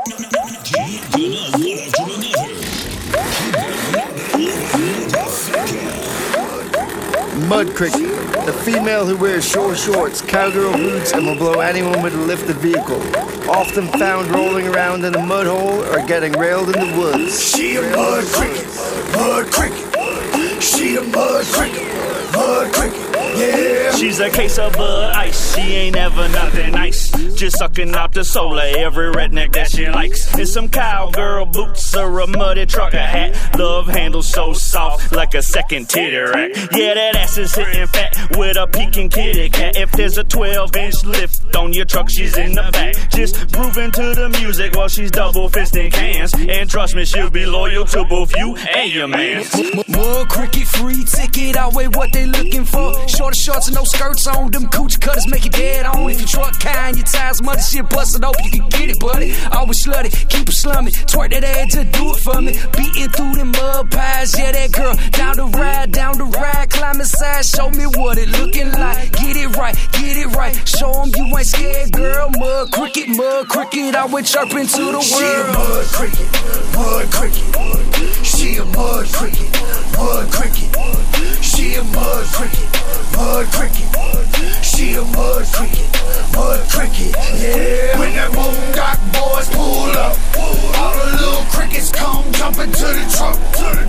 Mud cricket, the female who wears short shorts, cowgirl boots, and will blow anyone with a lifted vehicle. Often found rolling around in a mud hole or getting railed in the woods. She a mud cricket, mud cricket. She a mud cricket, mud cricket. Yeah. She's a case of Bud Ice. She ain't ever nothing nice. Just sucking out the soul of every redneck that she likes. In some cowgirl boots or a muddy trucker hat. Love handle so soft like a second titty rack. Yeah, that ass is sitting fat with a peeking kitty cat. If there's a 12-inch lift on your truck, she's in the back. Just grooving to the music while she's double fisting cans. And trust me, she'll be loyal to both you and your man. Mud cricket, free ticket, outweigh what they looking for. Shorter shorts and no skirts on, them coochie cutters make it dead on. If you truck kind, your tires muddy, shit busted open, you can get it, buddy. Always slutty, keep it slummy, twerk that ass to do it for me. Beating through them mud pies, yeah, that girl down the ride, climb inside, show me what it looking like. Get it right, show them you ain't scared, girl. Mud cricket, I went chirping to the world. She a mud cricket, mud cricket. She a mud cricket, mud cricket. She a mud cricket, mud cricket. She a mud cricket, mud cricket. Yeah. When that Moondog boys pull up, all the little crickets come jumping to the truck.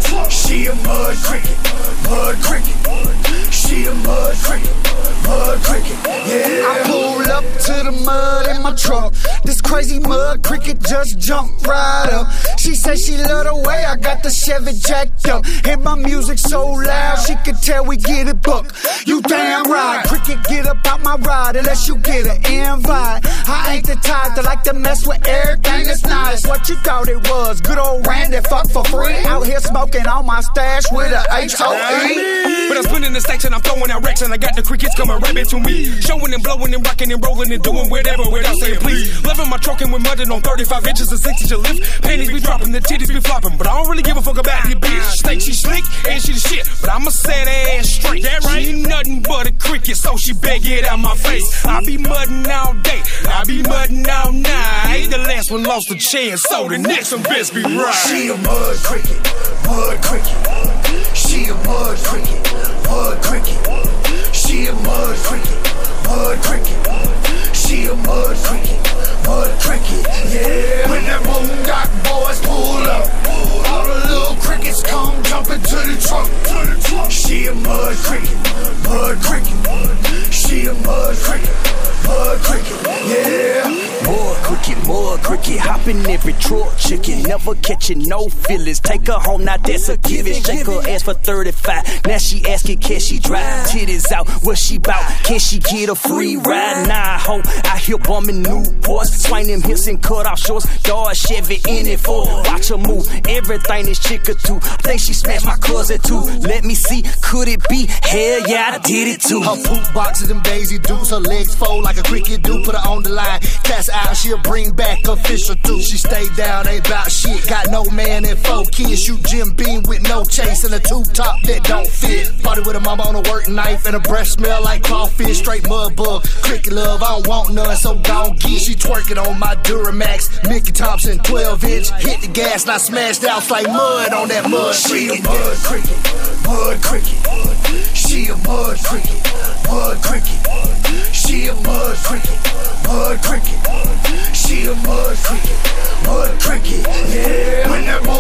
She a mud cricket, mud cricket. She a mud cricket, mud cricket. Yeah. I pull up to the mud in my truck. This crazy mud cricket just jumped right up. She said she love the way I got the Chevy jacked up. Hit my music so loud, she could tell we get it booked. You damn right, cricket, get up out my ride unless you get an invite. I ain't the type that like to mess with everything that's nice. What you thought it was? Good old Randy, fuck for free. Out here smoking on my stash with a H-O-E. But I'm spinning the stacks and I'm throwing out racks and I got the crickets coming right back to me. Showing and blowing and rocking and rolling and doing whatever without saying please. Loving my trucking with mudding on 35 inches and 6 inch lift. Panties be dropping, the titties be flopping, but I don't really give a fuck about your bitch. Think she slick and she the shit, but I'ma set her ass straight. That right? She ain't nothing but a cricket, so she better get out my face. I be mudding all day, I be mudding all night. The last one lost a chance, so the next one best be right. She a mud cricket, mud cricket. She a mud cricket, mud cricket. She a mud cricket, mud cricket. She a mud cricket, mud cricket. Yeah. When that Moondog boys pull up, all the little crickets come jumping to the trunk. She a mud cricket, mud cricket. She a mud cricket, mud cricket. Yeah. Mud cricket, hopping every truck, chicken, never catching no feelings. Take her home, now that's a given. Shake her ass for 35, now she asking can she drive? Titties out, what she bout? Can she get a free ride? Nah, ho, I hear bumming Newports, swing them hips and cut off shorts. Dodge Chevy in it for, watch her move, everything this chick could do. Think she smashed my cousin too. Let me see, could it be? Hell yeah, I did it too. Her poop boxes and Daisy Dukes, her legs fold like a cricket do. Put her on the line, cast out, she'll bring back a fish or two. She stay down, ain't about shit. Got no man and 4 kids. Shoot Jim Beam with no chase and a tube top that don't fit. Party with a mama on a work knife and a breath smell like crawfish. Straight mud bug, cricket love, I don't want none, so gon' get. She twerking on my Duramax, Mickey Thompson 12 inch. Hit the gas and I smashed out like mud on that mud. She a mud cricket, mud cricket. She a mud cricket, mud cricket. She a mud cricket, mud cricket. She a mud cricket, mud cricket. Yeah. When that